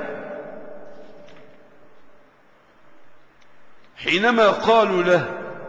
S2: حينما قالوا له: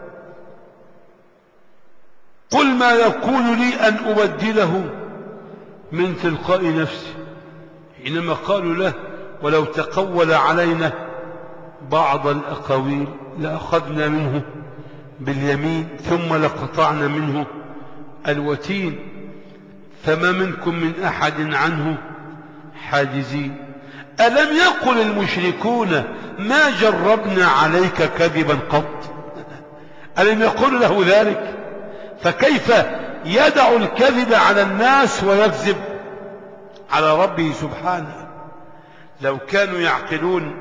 S2: قل ما يكون لي أن أبدله من تلقاء نفسي. حينما قالوا له: ولو تقول علينا بعض الأقاويل لأخذنا منه باليمين ثم لقطعنا منه الوتين فما منكم من أحد عنه حاجزين. ألم يقل المشركون: ما جربنا عليك كذبا قط؟ ألم يقول له ذلك؟ فكيف يدع الكذب على الناس ويكذب على ربه سبحانه؟ لو كانوا يعقلون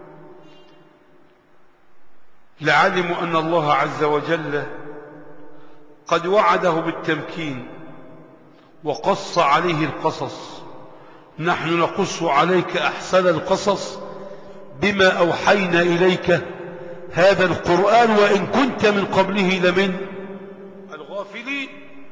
S2: لعلموا أن الله عز وجل قد وعده بالتمكين وقص عليه القصص. نحن نقص عليك أحسن القصص بما أوحينا إليك هذا القرآن وإن كنت من قبله لمن الغافلين.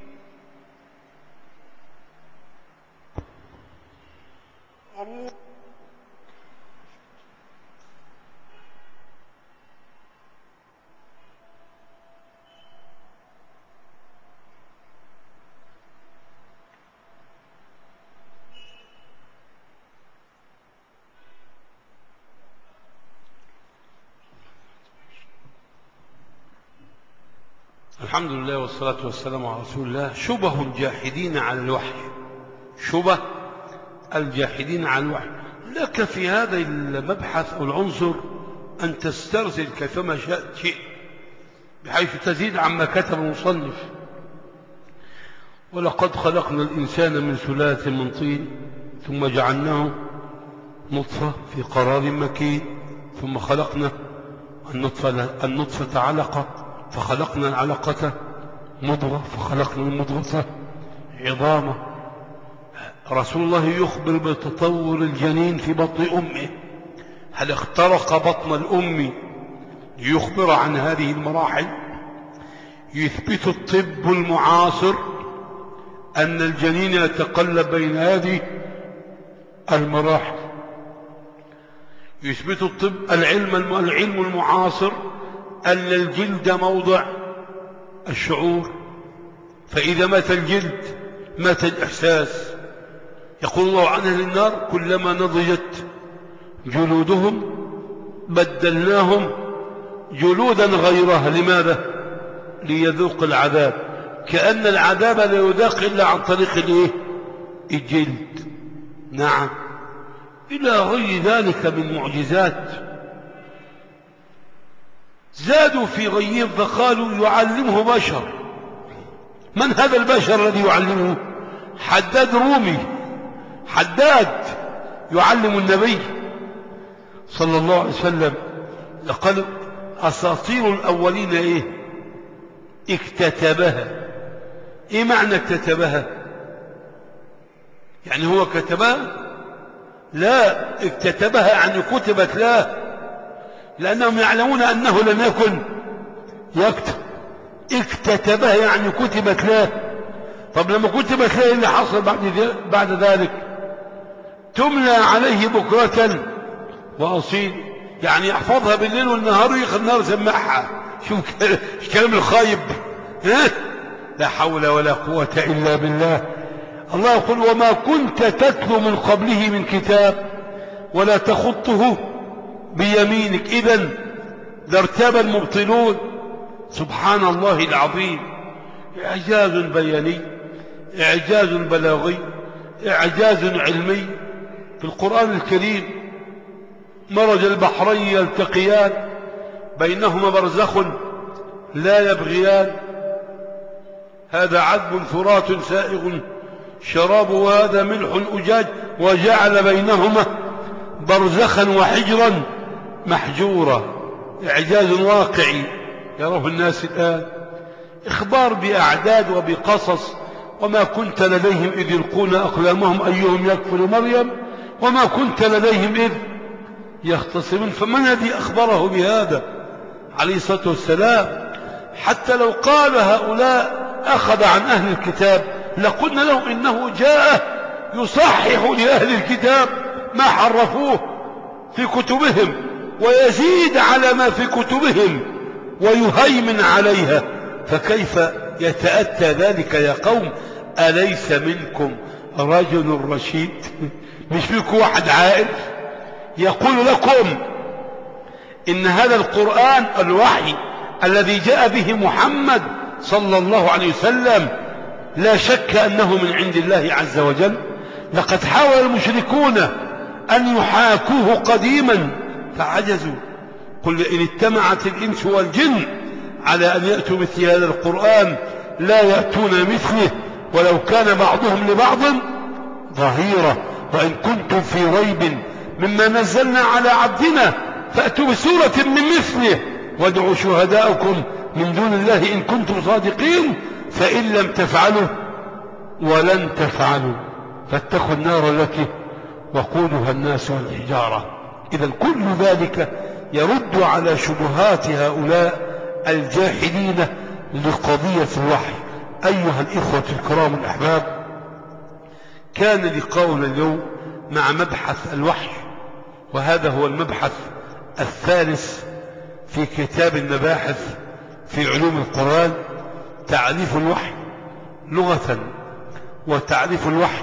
S2: الحمد لله والصلاة والسلام على رسول الله. شبه الجاحدين على الوحي. شبه الجاحدين على الوحي. لك في هذا المبحث أو العنصر أن تسترسل كيفما شئت بحيث تزيد عما كتب المصنف. ولقد خلقنا الإنسان من سلالة من طين ثم جعلناه نطفة في قرار مكين ثم خلقنا النطفة, النطفة علقة فخلقنا العلقة مضغة فخلقنا المضغة عظامة. رسول الله يخبر بتطور الجنين في بطن أمه. هل اخترق بطن الأم ليخبر عن هذه المراحل؟ يثبت الطب المعاصر أن الجنين يتقلب بين هذه المراحل. يثبت الطب العلم العلم المعاصر أن الجلد موضع الشعور، فإذا مات الجلد مات الإحساس. يقول الله عن أهل النار كلما نضجت جلودهم بدلناهم جلودا غيرها. لماذا؟ ليذوق العذاب، كأن العذاب لا يذاق إلا عن طريق الايه؟ الجلد. نعم، إلى غير ذلك من معجزات. زادوا في غيهم فقالوا يعلمه بشر. من هذا البشر الذي يعلمه؟ حداد رومي، حداد يعلم النبي صلى الله عليه وسلم. لقد أساطير الأولين إيه؟ اكتتبها. إيه معنى اكتتبها؟ يعني هو كتبها؟ لا، اكتتبها يعني كتبت له، لأنهم يعلمون أنه لم يكن يكتب. اكتتبها يعني كتبت له. طب لما كتبت له اللي حصل بعد بعد ذلك؟ تملى عليه بكرة وأصيل، يعني يحفظها بالليل والنهار ويخذ النهار سمعها. شوف الكلام الخايب. ها؟ لا حول ولا قوة إلا بالله. الله يقول وما كنت تتلو من قبله من كتاب ولا تخطه بيمينك إذن لارتاب المبطلون. سبحان الله العظيم. إعجاز بياني، إعجاز بلاغي، إعجاز علمي في القرآن الكريم. مرج البحرين يلتقيان بينهما برزخ لا يبغيان، هذا عذب فرات سائغ شراب وهذا ملح أجاج وجعل بينهما برزخا وحجرا محجورا. إعجاز واقعي يراه الناس الآن. إخبار بأعداد وبقصص. وما كنت لديهم إذ يلقون أقلامهم أيهم يكفر مريم وما كنت لديهم إذ يختصمون. فمن الذي أخبره بهذا عليه الصلاة والسلام؟ حتى لو قال هؤلاء أخذ عن أهل الكتاب لقلنا له إنه جاء يصحح لأهل الكتاب ما حرفوه في كتبهم ويزيد على ما في كتبهم ويهيمن عليها. فكيف يتأتى ذلك يا قوم؟ أليس منكم رجل رشيد؟ مش فيكم واحد عاقل يقول لكم إن هذا القرآن الوحي الذي جاء به محمد صلى الله عليه وسلم لا شك أنه من عند الله عز وجل؟ لقد حاول المشركون أن يحاكوه قديما فعجزوا. قل إن اجتمعت الإنس والجن على أن يأتوا مثل هذا القرآن لا يأتون مثله ولو كان بعضهم لبعض ظهيرا. وإن كنتم في ريب مما نزلنا على عبدنا فأتوا بسورة من مثله وادعوا شهداءكم من دون الله إن كنتم صادقين فإن لم تفعلوا ولن تفعلوا فاتقوا النار التي وقودها الناس والحجارة. إذا كل ذلك يرد على شبهات هؤلاء الجاحدين لقضية الوحي. أيها الإخوة الكرام الأحباب، كان لقاؤنا اليوم مع مبحث الوحي، وهذا هو المبحث الثالث في كتاب المباحث في علوم القرآن. تعريف الوحي لغة، وتعريف الوحي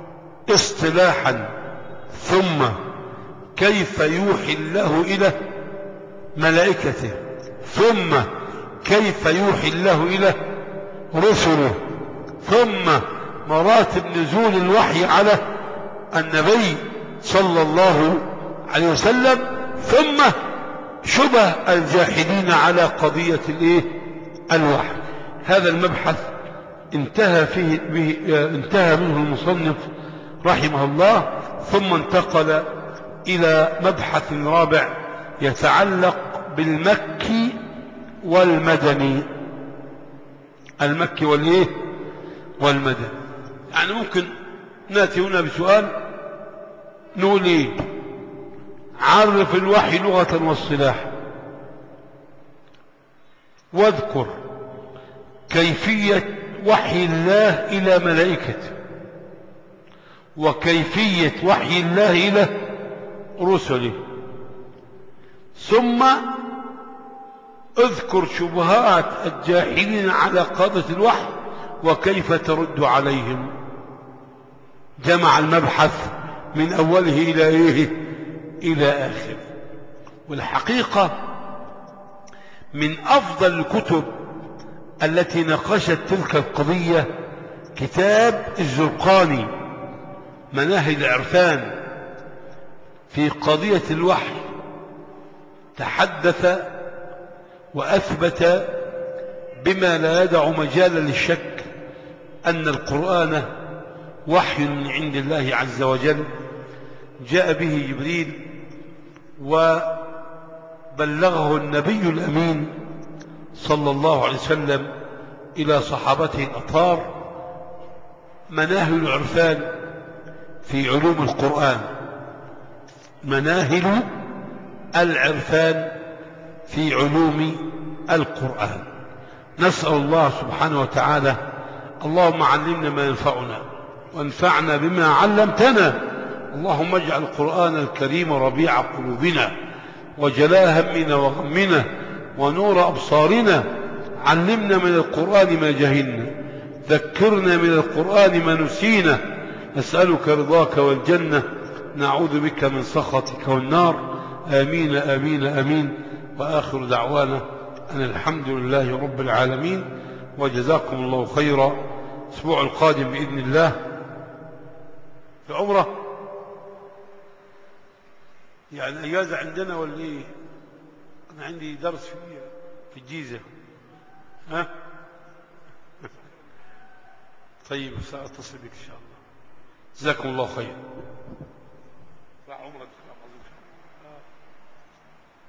S2: اصطلاحا، ثم كيف يوحي الله إلى ملائكته، ثم كيف يوحي الله إلى رسله، ثم مراتب نزول الوحي على النبي صلى الله عليه وسلم، ثم شبه الجاحدين على قضية الايه الوحي. هذا المبحث انتهى, فيه به انتهى منه المصنف رحمه الله، ثم انتقل إلى مبحث رابع يتعلق بالمكي والمدني. المكي والإيه والمدني. يعني ممكن نأتي هنا بسؤال نقول إيه؟ عرف الوحي لغة واصطلاحا، واذكر كيفية وحي الله إلى ملائكته، وكيفية وحي الله إلى رسله، ثم اذكر شبهات الجاحدين على قضية الوحي وكيف ترد عليهم. جمع المبحث من أوله إلى إيه؟ إلى آخره. والحقيقة من أفضل الكتب التي ناقشت تلك القضية كتاب الزرقاني مناهج العرفان في قضية الوحي. تحدث وأثبت بما لا يدع مجالا للشك أن القرآن وحي من عند الله عز وجل، جاء به جبريل وبلغه النبي الأمين صلى الله عليه وسلم إلى صحابته الأطهار. مناهل العرفان في علوم القرآن، مناهل العرفان في علوم القرآن. نسأل الله سبحانه وتعالى اللهم علمنا ما ينفعنا وانفعنا بما علمتنا. اللهم اجعل القرآن الكريم ربيع قلوبنا وجلاء همنا وغمنا ونور أبصارنا. علمنا من القرآن ما جهلنا، ذكرنا من القرآن ما نسينا. نسألك رضاك والجنة، نعوذ بك من سخطك والنار. آمين آمين آمين. وآخر دعوانا أن الحمد لله رب العالمين، وجزاكم الله خيرا. الأسبوع القادم بإذن الله في عمره، يعني أجازة عندنا ولا إيه؟ أنا عندي درس في في الجيزة. ها؟ طيب سأتصل بك إن شاء الله. جزاكم الله خيرا. عمرك.